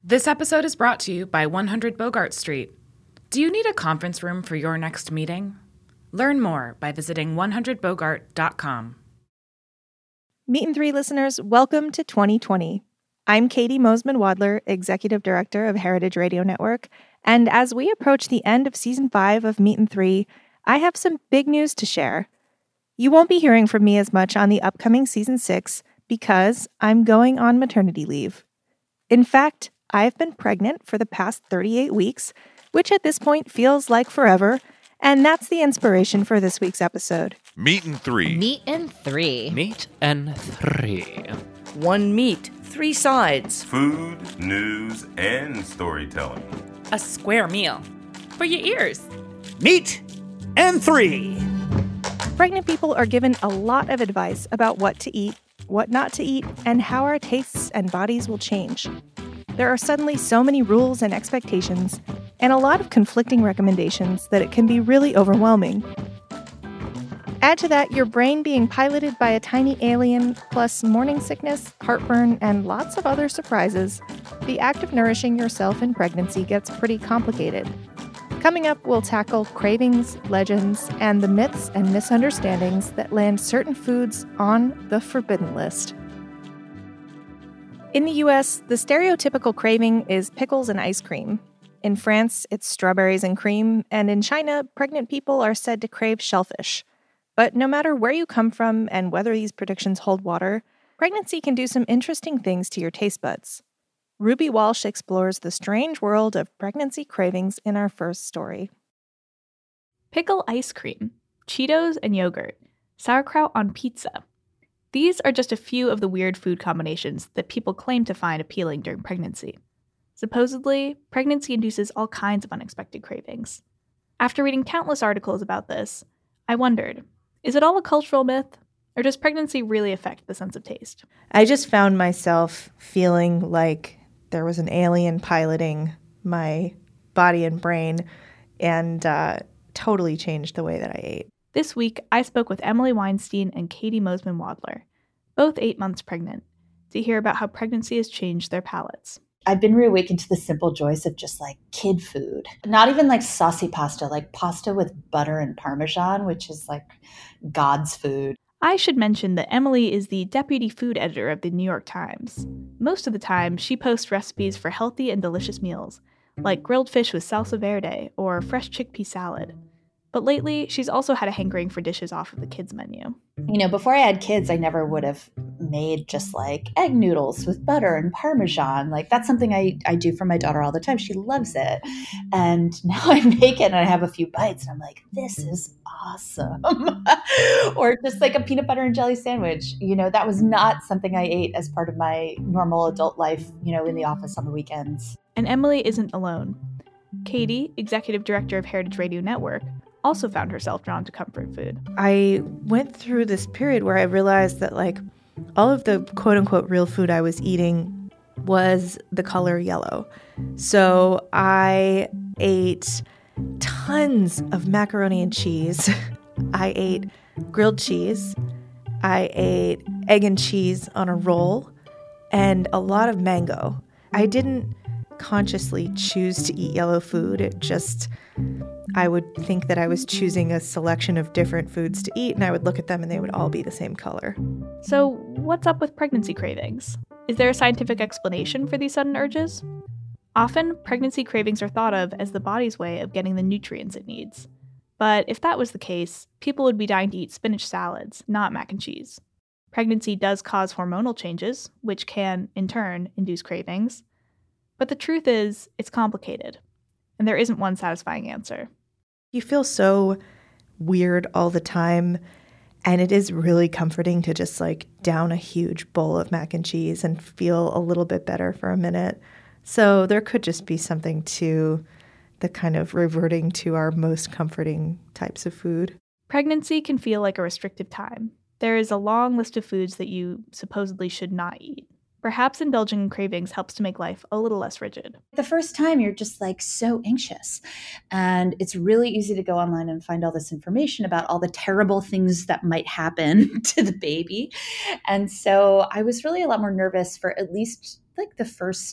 This episode is brought to you by 100 Bogart Street. Do you need a conference room for your next meeting? Learn more by visiting 100bogart.com. Meat and Three listeners, welcome to 2020. I'm Katie Mosman-Wadler, Executive Director of Heritage Radio Network, and as we approach the end of Season 5 of Meat and Three, I have some big news to share. You won't be hearing from me as much on the upcoming Season 6 because I'm going on maternity leave. In fact, I've been pregnant for the past 38 weeks, which at this point feels like forever, and that's the inspiration for this week's episode. Meat and Three. Meat and Three. Meat and Three. One meat, three sides. Food, news, and storytelling. A square meal for your ears. Meat and Three. Pregnant people are given a lot of advice about what to eat, what not to eat, and how our tastes and bodies will change. There are suddenly so many rules and expectations, and a lot of conflicting recommendations that it can be really overwhelming. Add to that your brain being piloted by a tiny alien, plus morning sickness, heartburn, and lots of other surprises. The act of nourishing yourself in pregnancy gets pretty complicated. Coming up, we'll tackle cravings, legends, and the myths and misunderstandings that land certain foods on the forbidden list. In the US, the stereotypical craving is pickles and ice cream. In France, it's strawberries and cream, and in China, pregnant people are said to crave shellfish. But no matter where you come from and whether these predictions hold water, pregnancy can do some interesting things to your taste buds. Ruby Walsh explores the strange world of pregnancy cravings in our first story. Pickle ice cream, Cheetos and yogurt, sauerkraut on pizza. These are just a few of the weird food combinations that people claim to find appealing during pregnancy. Supposedly, pregnancy induces all kinds of unexpected cravings. After reading countless articles about this, I wondered, is it all a cultural myth, or does pregnancy really affect the sense of taste? I just found myself feeling like there was an alien piloting my body and brain and totally changed the way that I ate. This week, I spoke with Emily Weinstein and Katie Mosman-Wadler, both 8 months pregnant, to hear about how pregnancy has changed their palates. I've been reawakened to the simple joys of just like kid food. Not even like saucy pasta, like pasta with butter and Parmesan, which is like God's food. I should mention that Emily is the deputy food editor of the New York Times. Most of the time, she posts recipes for healthy and delicious meals, like grilled fish with salsa verde or fresh chickpea salad. But lately, she's also had a hankering for dishes off of the kids' menu. You know, before I had kids, I never would have made just like egg noodles with butter and Parmesan. Like that's something I do for my daughter all the time. She loves it. And now I make it and I have a few bites and I'm like, this is awesome. Or just like a peanut butter and jelly sandwich. You know, that was not something I ate as part of my normal adult life, you know, in the office on the weekends. And Emily isn't alone. Katie, executive director of Heritage Radio Network, also found herself drawn to comfort food. I went through this period where I realized that like all of the quote-unquote real food I was eating was the color yellow. So I ate tons of macaroni and cheese. I ate grilled cheese. I ate egg and cheese on a roll and a lot of mango. I didn't consciously choose to eat yellow food. It just, I would think that I was choosing a selection of different foods to eat, and I would look at them and they would all be the same color. So what's up with pregnancy cravings? Is there a scientific explanation for these sudden urges? Often, pregnancy cravings are thought of as the body's way of getting the nutrients it needs. But if that was the case, people would be dying to eat spinach salads, not mac and cheese. Pregnancy does cause hormonal changes, which can, in turn, induce cravings. But the truth is, it's complicated, and there isn't one satisfying answer. You feel so weird all the time, and it is really comforting to just like down a huge bowl of mac and cheese and feel a little bit better for a minute. So there could just be something to the kind of reverting to our most comforting types of food. Pregnancy can feel like a restrictive time. There is a long list of foods that you supposedly should not eat. Perhaps indulging in cravings helps to make life a little less rigid. The first time you're just like so anxious, and it's really easy to go online and find all this information about all the terrible things that might happen to the baby. And so I was really a lot more nervous for at least like the first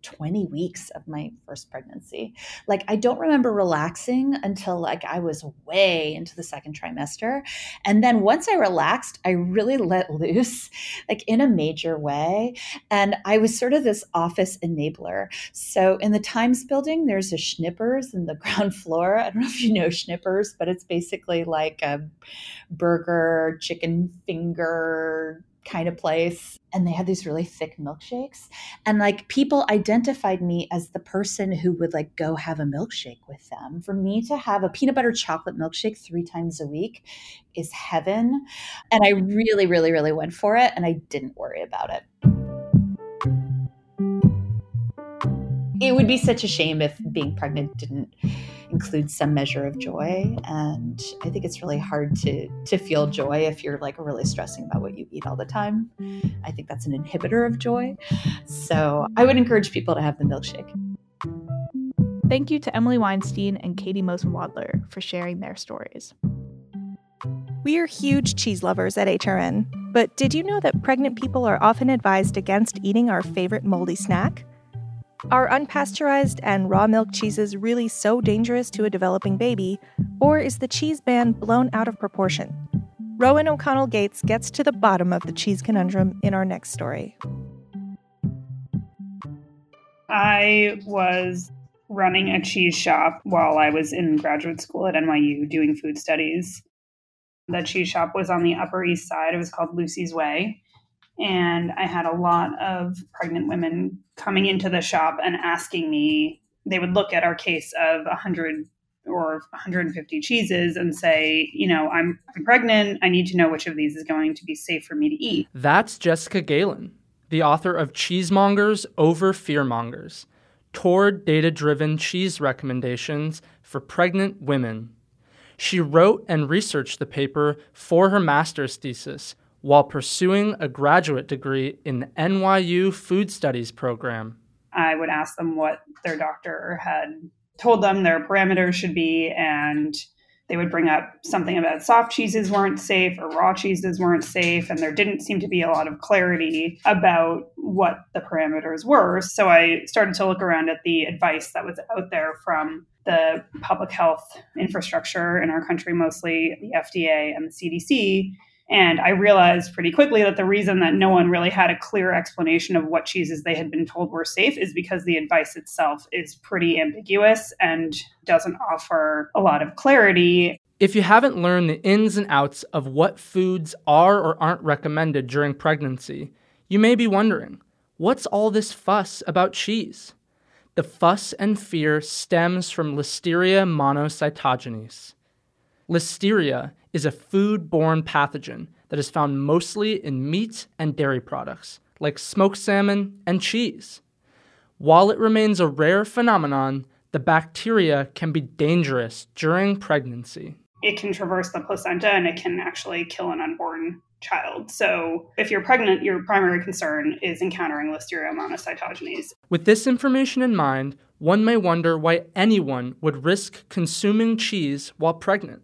20 weeks of my first pregnancy. Like, I don't remember relaxing until like I was way into the second trimester. And then once I relaxed, I really let loose, like in a major way. And I was sort of this office enabler. So in the Times building, there's a Schnippers in the ground floor. I don't know if you know Schnippers, but it's basically like a burger, chicken finger kind of place. And they had these really thick milkshakes. And like people identified me as the person who would like go have a milkshake with them. For me to have a peanut butter chocolate milkshake 3 times a week is heaven. And I really, really, really went for it. And I didn't worry about it. It would be such a shame if being pregnant didn't include some measure of joy. And I think it's really hard to feel joy if you're like really stressing about what you eat all the time. I think that's an inhibitor of joy. So I would encourage people to have the milkshake. Thank you to Emily Weinstein and Katie Mosen-Wadler for sharing their stories. We are huge cheese lovers at HRN, but did you know that pregnant people are often advised against eating our favorite moldy snack? Are unpasteurized and raw milk cheeses really so dangerous to a developing baby, or is the cheese ban blown out of proportion? Rowan O'Connell Gates gets to the bottom of the cheese conundrum in our next story. I was running a cheese shop while I was in graduate school at NYU doing food studies. The cheese shop was on the Upper East Side. It was called Lucy's Way. And I had a lot of pregnant women coming into the shop and asking me, they would look at our case of 100 or 150 cheeses and say, you know, I'm pregnant. I need to know which of these is going to be safe for me to eat. That's Jessica Galen, the author of Cheesemongers Over Fearmongers, toward data-driven cheese recommendations for pregnant women. She wrote and researched the paper for her master's thesis while pursuing a graduate degree in the NYU Food Studies program. I would ask them what their doctor had told them their parameters should be, and they would bring up something about soft cheeses weren't safe or raw cheeses weren't safe, and there didn't seem to be a lot of clarity about what the parameters were. So I started to look around at the advice that was out there from the public health infrastructure in our country, mostly the FDA and the CDC. And I realized pretty quickly that the reason that no one really had a clear explanation of what cheeses they had been told were safe is because the advice itself is pretty ambiguous and doesn't offer a lot of clarity. If you haven't learned the ins and outs of what foods are or aren't recommended during pregnancy, you may be wondering, what's all this fuss about cheese? The fuss and fear stems from Listeria monocytogenes. Listeria is a food-borne pathogen that is found mostly in meat and dairy products, like smoked salmon and cheese. While it remains a rare phenomenon, the bacteria can be dangerous during pregnancy. It can traverse the placenta and it can actually kill an unborn child. So if you're pregnant, your primary concern is encountering Listeria monocytogenes. With this information in mind, one may wonder why anyone would risk consuming cheese while pregnant.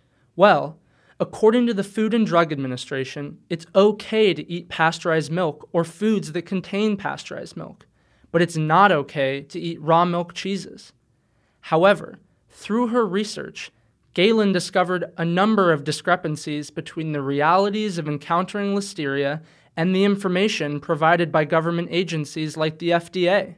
Well, according to the Food and Drug Administration, it's okay to eat pasteurized milk or foods that contain pasteurized milk, but it's not okay to eat raw milk cheeses. However, through her research, Galen discovered a number of discrepancies between the realities of encountering Listeria and the information provided by government agencies like the FDA.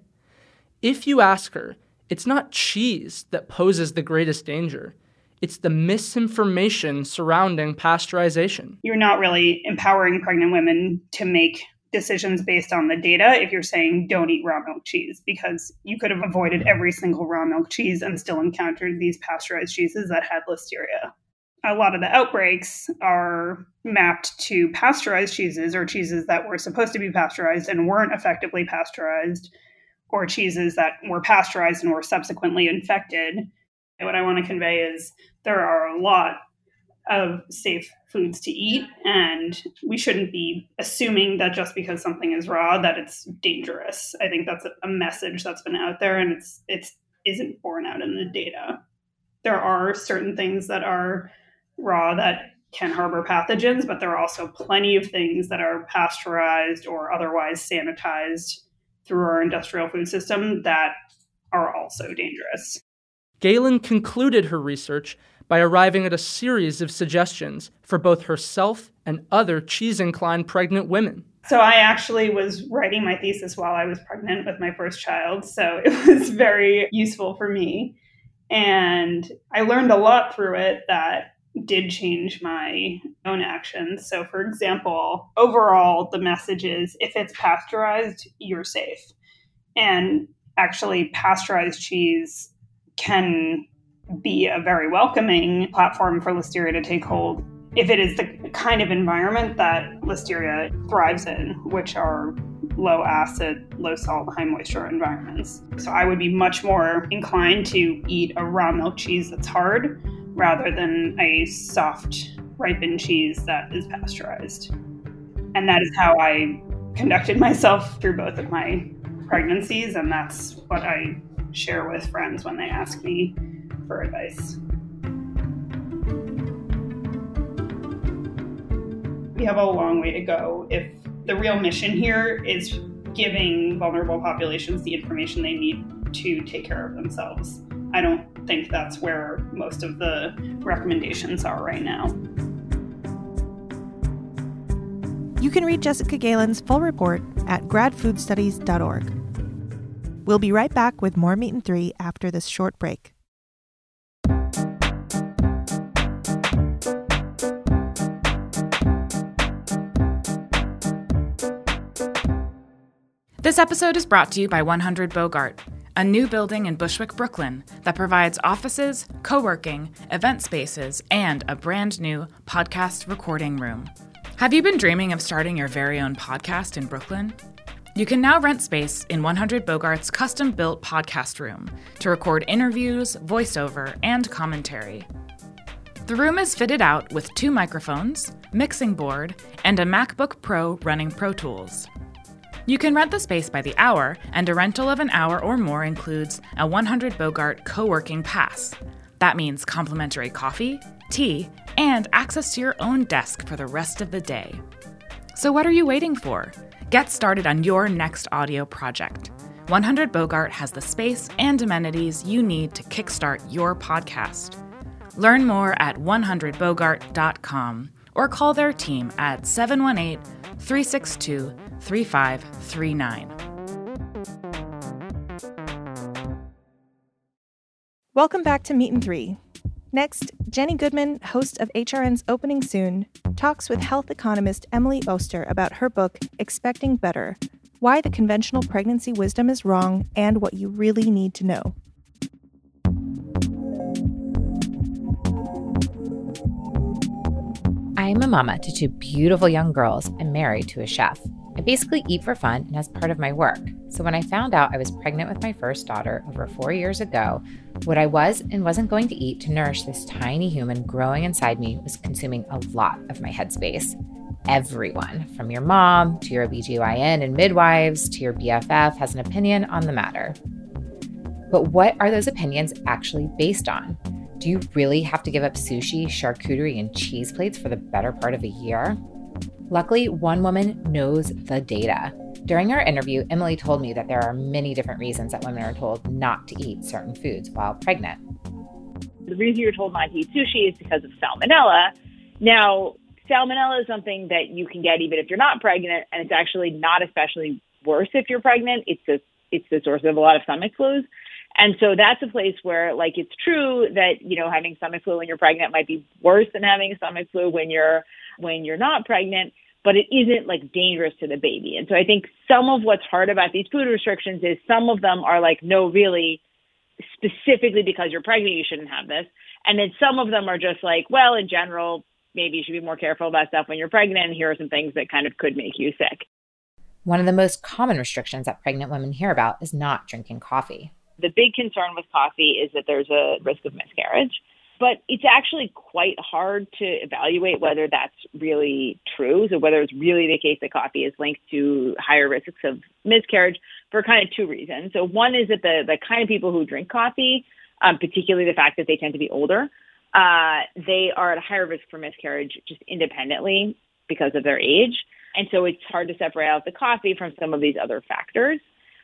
If you ask her, it's not cheese that poses the greatest danger. It's the misinformation surrounding pasteurization. You're not really empowering pregnant women to make decisions based on the data if you're saying don't eat raw milk cheese, because you could have avoided every single raw milk cheese and still encountered these pasteurized cheeses that had Listeria. A lot of the outbreaks are mapped to pasteurized cheeses or cheeses that were supposed to be pasteurized and weren't effectively pasteurized, or cheeses that were pasteurized and were subsequently infected. And what I want to convey is there are a lot of safe foods to eat, and we shouldn't be assuming that just because something is raw that it's dangerous. I think that's a message that's been out there, and it isn't borne out in the data. There are certain things that are raw that can harbor pathogens, but there are also plenty of things that are pasteurized or otherwise sanitized through our industrial food system that are also dangerous. Galen concluded her research by arriving at a series of suggestions for both herself and other cheese-inclined pregnant women. So I actually was writing my thesis while I was pregnant with my first child, so it was very useful for me. And I learned a lot through it that did change my own actions. So for example, overall, the message is if it's pasteurized, you're safe. And actually, pasteurized cheese can be a very welcoming platform for Listeria to take hold if it is the kind of environment that Listeria thrives in, which are low acid, low salt, high moisture environments. So I would be much more inclined to eat a raw milk cheese that's hard rather than a soft, ripened cheese that is pasteurized. And that is how I conducted myself through both of my pregnancies, and that's what I share with friends when they ask me for advice. We have a long way to go if the real mission here is giving vulnerable populations the information they need to take care of themselves. I don't think that's where most of the recommendations are right now. You can read Jessica Galen's full report at gradfoodstudies.org. We'll be right back with more Meat and Three after this short break. This episode is brought to you by 100 Bogart, a new building in Bushwick, Brooklyn that provides offices, co-working, event spaces, and a brand new podcast recording room. Have you been dreaming of starting your very own podcast in Brooklyn? You can now rent space in 100 Bogart's custom-built podcast room to record interviews, voiceover, and commentary. The room is fitted out with 2 microphones, mixing board, and a MacBook Pro running Pro Tools. You can rent the space by the hour, and a rental of an hour or more includes a 100 Bogart co-working pass. That means complimentary coffee, tea, and access to your own desk for the rest of the day. So what are you waiting for? Get started on your next audio project. 100 Bogart has the space and amenities you need to kickstart your podcast. Learn more at 100bogart.com or call their team at 718-362-3539. Welcome back to Meat and Three. Next, Jenny Goodman, host of HRN's Opening Soon, talks with health economist Emily Oster about her book, Expecting Better: Why the Conventional Pregnancy Wisdom is Wrong and What You Really Need to Know. I'm a mama to 2 beautiful young girls and married to a chef. I basically eat for fun and as part of my work. So when I found out I was pregnant with my first daughter over 4 years ago, what I was and wasn't going to eat to nourish this tiny human growing inside me was consuming a lot of my headspace. Everyone, from your mom to your OBGYN and midwives to your BFF, has an opinion on the matter. But what are those opinions actually based on? Do you really have to give up sushi, charcuterie, and cheese plates for the better part of a year? Luckily, one woman knows the data. During our interview, Emily told me that there are many different reasons that women are told not to eat certain foods while pregnant. The reason you're told not to eat sushi is because of salmonella. Now, salmonella is something that you can get even if you're not pregnant, and it's actually not especially worse if you're pregnant. It's the source of a lot of stomach flus. And so that's a place where, like, it's true that, you know, having stomach flu when you're pregnant might be worse than having a stomach flu when you're not pregnant, but it isn't, like, dangerous to the baby. And so I think some of what's hard about these food restrictions is some of them are like, no, really, specifically because you're pregnant, you shouldn't have this. And then some of them are just like, well, in general, maybe you should be more careful about stuff when you're pregnant, and here are some things that kind of could make you sick. One of the most common restrictions that pregnant women hear about is not drinking coffee. The big concern with coffee is that there's a risk of miscarriage, but it's actually quite hard to evaluate whether that's really true. So whether it's really the case that coffee is linked to higher risks of miscarriage for kind of 2 reasons. So one is that the kind of people who drink coffee, particularly the fact that they tend to be older, they are at a higher risk for miscarriage just independently because of their age. And so it's hard to separate out the coffee from some of these other factors.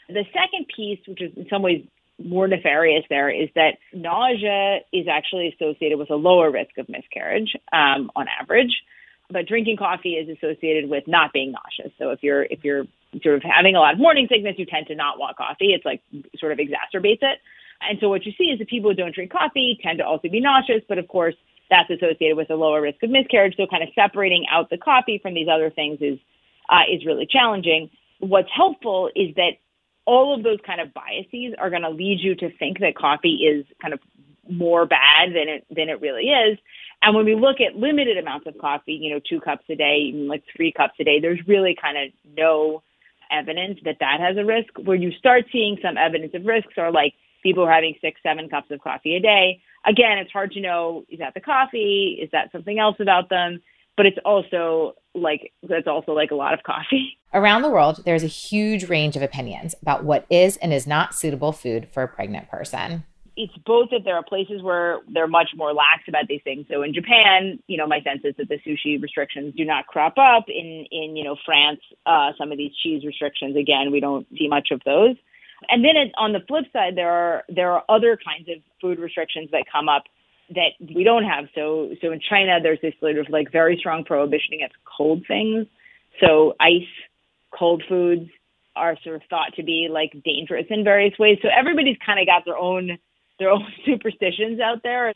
The second piece, which is in some ways more nefarious there, is that nausea is actually associated with a lower risk of miscarriage on average. But drinking coffee is associated with not being nauseous. So if you're sort of having a lot of morning sickness, you tend to not want coffee. It's like sort of exacerbates it. And so what you see is that people who don't drink coffee tend to also be nauseous, but of course that's associated with a lower risk of miscarriage. So kind of separating out the coffee from these other things is really challenging. What's helpful is that all of those kind of biases are going to lead you to think that coffee is kind of more bad than it really is. And when we look at limited amounts of coffee, 2 cups a day, even like 3 cups a day, there's really kind of no evidence that has a risk. Where you start seeing some evidence of risks are like people who are having 6-7 cups of coffee a day. Again, it's hard to know, is that the coffee? Is that something else about them? But it's also like a lot of coffee. Around the world, there's a huge range of opinions about what is and is not suitable food for a pregnant person. It's both that there are places where they're much more lax about these things. So in Japan, my sense is that the sushi restrictions do not crop up. In France, some of these cheese restrictions, again, we don't see much of those. And then on the flip side, there are other kinds of food restrictions that come up that we don't have. So in China, there's this sort of like very strong prohibition against cold things. So ice, cold foods are sort of thought to be like dangerous in various ways. So everybody's kind of got their own superstitions out there.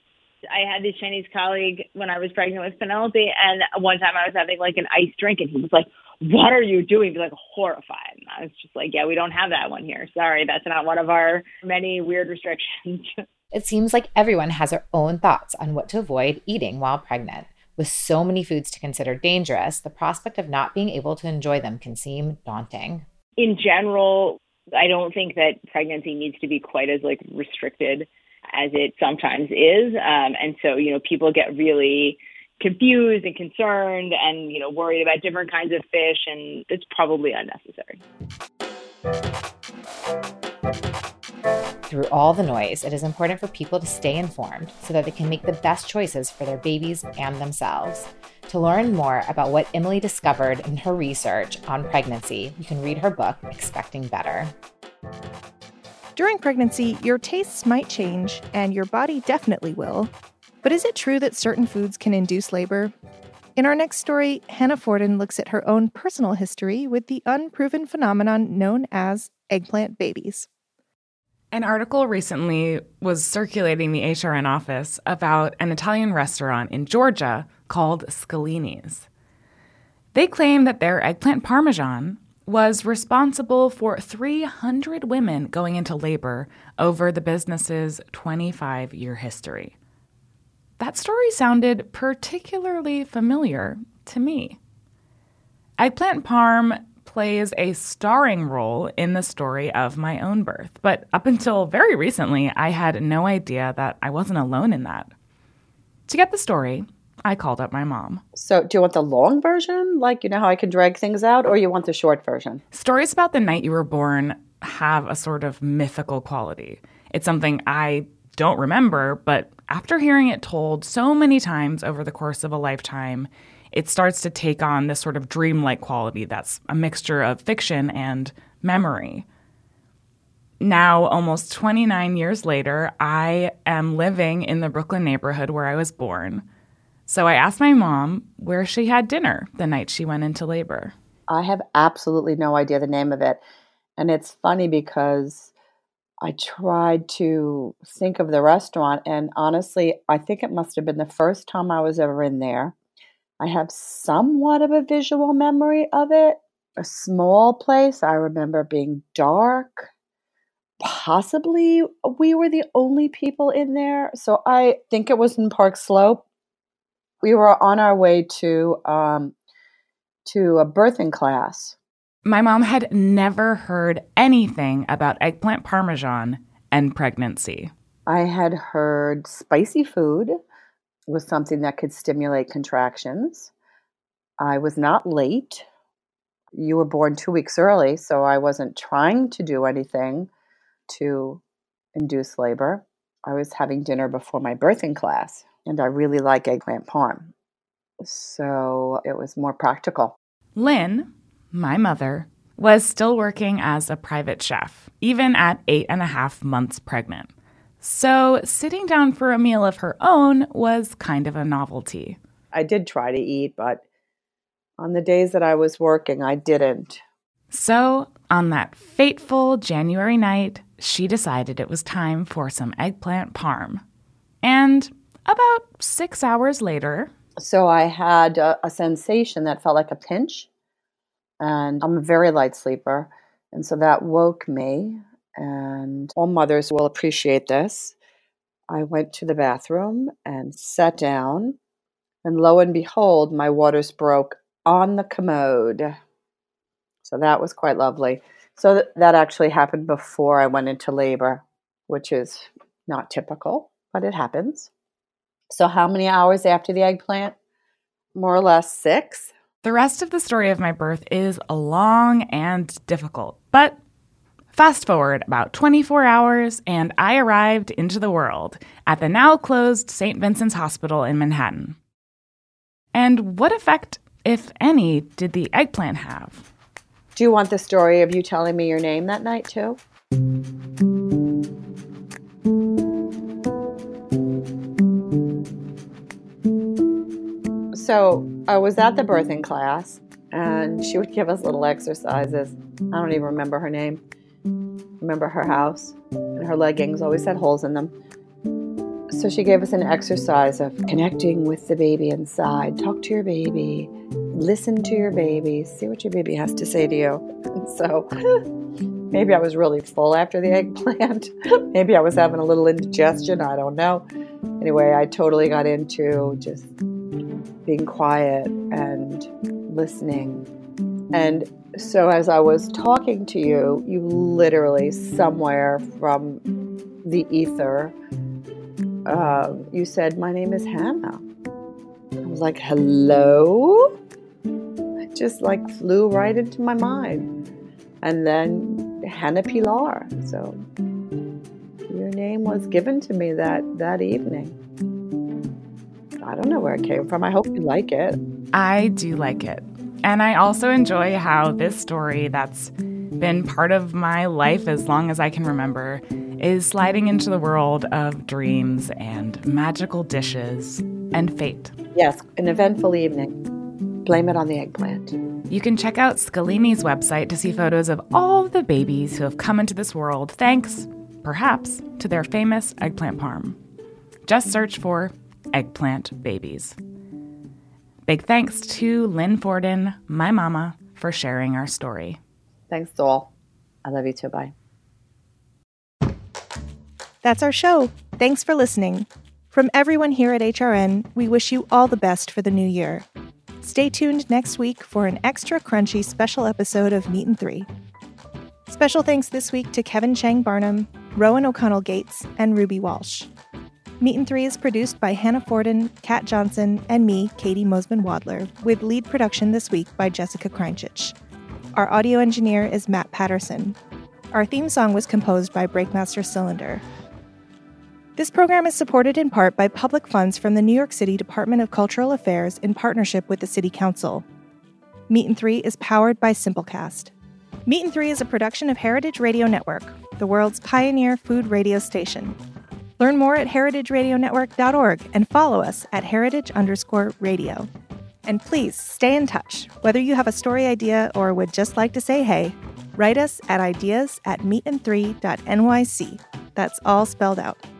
I had this Chinese colleague when I was pregnant with Penelope, and one time I was having like an iced drink, and he was like, "What are you doing?" He was like horrified. And I was just like, "Yeah, we don't have that one here. Sorry, that's not one of our many weird restrictions." It seems like everyone has their own thoughts on what to avoid eating while pregnant. With so many foods to consider dangerous, the prospect of not being able to enjoy them can seem daunting. In general, I don't think that pregnancy needs to be quite as like restricted as it sometimes is. And so, people get really confused and concerned and, worried about different kinds of fish, and it's probably unnecessary. Through all the noise, it is important for people to stay informed so that they can make the best choices for their babies and themselves. To learn more about what Emily discovered in her research on pregnancy, you can read her book, Expecting Better. During pregnancy, your tastes might change, and your body definitely will. But is it true that certain foods can induce labor? In our next story, Hannah Forden looks at her own personal history with the unproven phenomenon known as eggplant babies. An article recently was circulating the HRN office about an Italian restaurant in Georgia called Scalini's. They claim that their eggplant parmesan was responsible for 300 women going into labor over the business's 25-year history. That story sounded particularly familiar to me. Eggplant parm plays a starring role in the story of my own birth, but up until very recently, I had no idea that I wasn't alone in that. To get the story, I called up my mom. So do you want the long version, like, how I can drag things out, or you want the short version? Stories about the night you were born have a sort of mythical quality. It's something I don't remember, but after hearing it told so many times over the course of a lifetime, it starts to take on this sort of dreamlike quality that's a mixture of fiction and memory. Now, almost 29 years later, I am living in the Brooklyn neighborhood where I was born. So I asked my mom where she had dinner the night she went into labor. I have absolutely no idea the name of it. And it's funny because I tried to think of the restaurant, and honestly, I think it must have been the first time I was ever in there. I have somewhat of a visual memory of it. A small place. I remember being dark. Possibly we were the only people in there. So I think it was in Park Slope. We were on our way to a birthing class. My mom had never heard anything about eggplant parmesan and pregnancy. I had heard spicy food was something that could stimulate contractions. I was not late. You were born 2 weeks early, so I wasn't trying to do anything to induce labor. I was having dinner before my birthing class, and I really like eggplant parm. So it was more practical. Lynn, my mother, was still working as a private chef, even at 8.5 months pregnant. So sitting down for a meal of her own was kind of a novelty. I did try to eat, but on the days that I was working, I didn't. So on that fateful January night, she decided it was time for some eggplant parm. And about 6 hours later... So I had a sensation that felt like a pinch, and I'm a very light sleeper, and so that woke me, and all mothers will appreciate this. I went to the bathroom and sat down, and lo and behold, my waters broke on the commode. So that was quite lovely. So that actually happened before I went into labor, which is not typical, but it happens. So how many hours after the eggplant? More or less 6. The rest of the story of my birth is long and difficult, but fast forward about 24 hours and I arrived into the world at the now closed St. Vincent's Hospital in Manhattan. And what effect, if any, did the eggplant have? Do you want the story of you telling me your name that night too? So I was at the birthing class, and she would give us little exercises. I don't even remember her name. Remember her house, and her leggings always had holes in them. So she gave us an exercise of connecting with the baby inside. Talk to your baby. Listen to your baby. See what your baby has to say to you. And so maybe I was really full after the eggplant. Maybe I was having a little indigestion. I don't know. Anyway, I totally got into just being quiet and listening. And so as I was talking to you, you literally somewhere from the ether, you said, "My name is Hannah." I was like, "Hello?" It just like flew right into my mind. And then Hannah Pilar. So your name was given to me that evening. I don't know where it came from. I hope you like it. I do like it. And I also enjoy how this story that's been part of my life as long as I can remember is sliding into the world of dreams and magical dishes and fate. Yes, an eventful evening. Blame it on the eggplant. You can check out Scalini's website to see photos of all of the babies who have come into this world thanks, perhaps, to their famous eggplant parm. Just search for eggplant babies. Big thanks to Lynn Forden, my mama, for sharing our story. Thanks, Sol. I love you too. Bye. That's our show. Thanks for listening. From everyone here at HRN, we wish you all the best for the new year. Stay tuned next week for an extra crunchy special episode of Meat and Three. Special thanks this week to Kevin Chang Barnum, Rowan O'Connell Gates, and Ruby Walsh. Meat and Three is produced by Hannah Forden, Kat Johnson, and me, Katie Mosman-Wadler, with lead production this week by Jessica Kreinchich. Our audio engineer is Matt Patterson. Our theme song was composed by Breakmaster Cylinder. This program is supported in part by public funds from the New York City Department of Cultural Affairs in partnership with the City Council. Meat and Three is powered by Simplecast. Meat and Three is a production of Heritage Radio Network, the world's pioneer food radio station. Learn more at heritageradionetwork.org and follow us at heritage_radio. And please stay in touch. Whether you have a story idea or would just like to say hey, write us at ideas@meetand3.nyc. That's all spelled out.